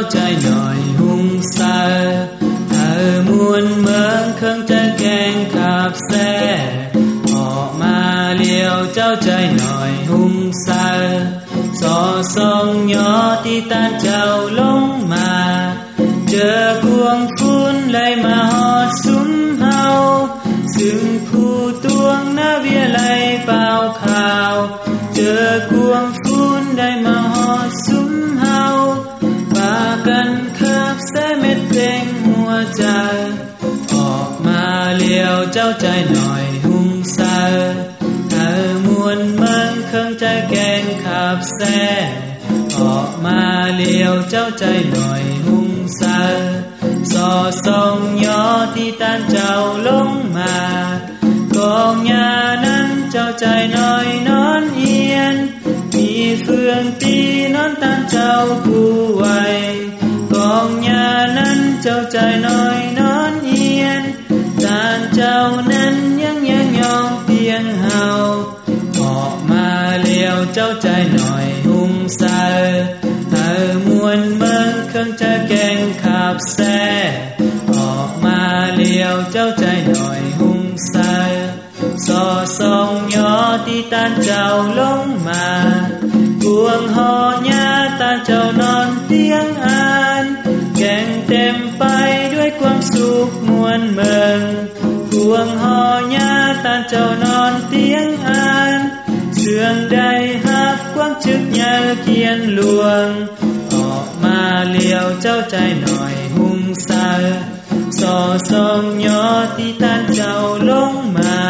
ใจหน่อยหุงซามวนเมืองเครื่องจะแกงขับแซ่ออกมาเลี้ยวเจ้าใจหน่อยหุงซาสอทรงยอที่ตาเจ้าลงมาเจอกวงฟุ้นไหลมาหอดซุ้มเฮาซึ่งผู้ตวงนาเวียไหลเป่าข่าวเจอกวงฟุ้นได้มาหอดซุ้มเฮาปากันคับแซ่เม็ดเพลงหัวใจออกมาเลี้ยวเจ้าใจหน่อยหุงซามวนเมืองเครื่องใจแกงขับแซ่ออกมาเลี้ยวเจ้าใจหน่อยหุงซาสอทรงยอที่ตานเจ้าลงมากองยานั้นเจ้าใจหน่อยนอนเอียนมีเฟืองตีนอนตานเจ้าผู้ไวกองยานั้นเจ้าใจหน่อยนอนเอียนตานเจ้านั้นยังยองเพียงเฮาออกมาเลี้ยวเจ้าใจหน่อยหุงซามวนเมืองเครื่องจะแกงขับแซ่ออกมาเลี้ยวเจ้าใจหน่อยหุงซาสอทรงยอที่ตานเจ้าลงมากวงหอญาตานเจ้านอนเตียงอ่านแกงเต็มไปด้วยความสุขมวลเมืองกวงหอญาตานเจ้านอนเตียงอ่านเสื่องใดหักความจึกยาเขียนหลวงออกมาเลี้ยวเจ้าใจหน่อยหุงซาสอทรงยอที่ตานเจ้าลงมา